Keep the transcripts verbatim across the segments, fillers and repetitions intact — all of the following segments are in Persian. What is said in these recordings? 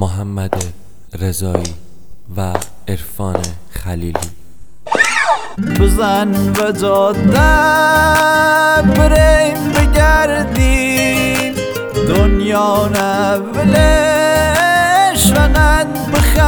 محمد رضایی و عرفان خلیلی. بزن و جاده بریم بگردیم، دنیا نولش فقط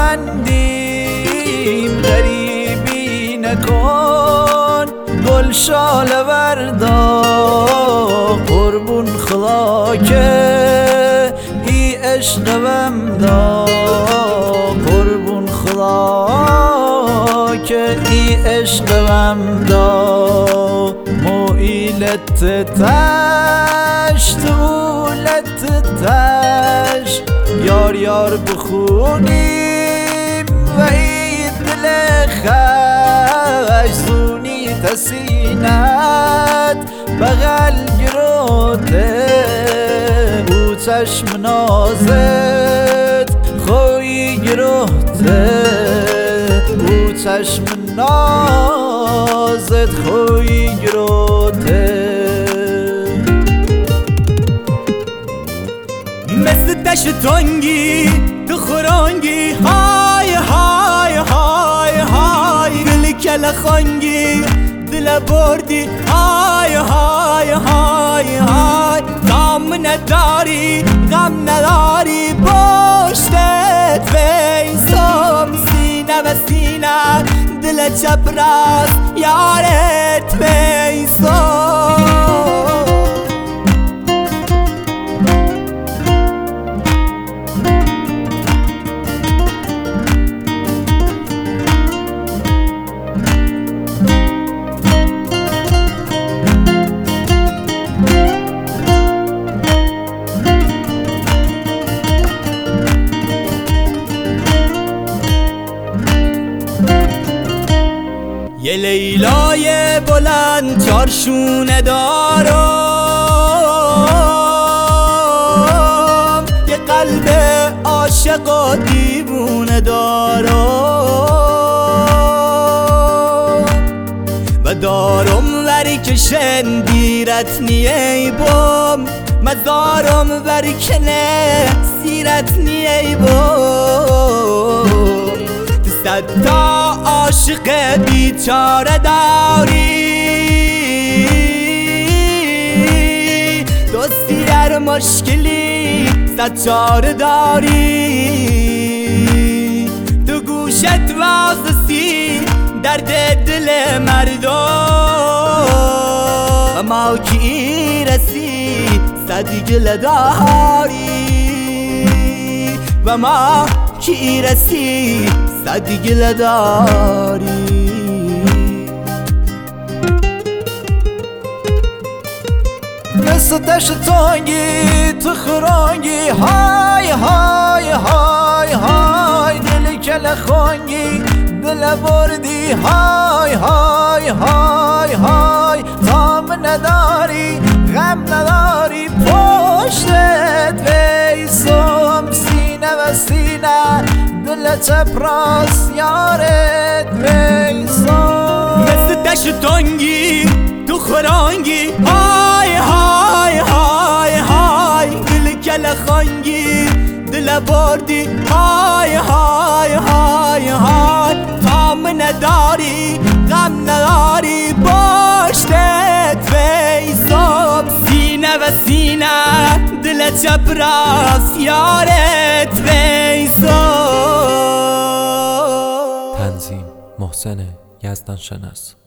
بخندیم. غریبی نکن گل شاله وردا، قربون خدا که ای عشقم دا، قربون خدا که ای عشقم دا. مویلت تش طولت تش یار یار بخونیم و ای دل خش زونی تسینت بغل گروته او چشم نازت خوی گروته او چشم نازت خوی گروته. مثل دشت تنگی تو خورانگی، های های های های دل کل خانگی دل بردی، های های های های دام نداری غم نداری پشتت ویسم سینه و سینه دل چپراست یارت ویسم. یه لیلای بلند چارشونه دارم، یه قلب عاشق و دیوونه دارم و دارم وری که شندیرت نیه بام، مزارم وری که نه سیرت نیه بام. صد تا عاشق بیچاره داری، دوستی در مشکلی صد چاره داری. تو گوشت واسسی درد دل مردم و ما کی رسی صد گله داری و ما کی رسی صد گله داری. مثل دشت تنگی تو خورانگی، های های های های دل کل خانگی دل بردی، های های های های غم نداری غم نداری پشتت ویسم سینه و سینه دل چپراست یارت ویسم. مثل دشت تنگی تو خورانگی، های های های های دل کل خانگی دل بردی، های های های های تام نداری غم نداری پشتت ویسم سینه و سینه دل چپراست یارت ویسم. تنظیم محسن یزدان شناس.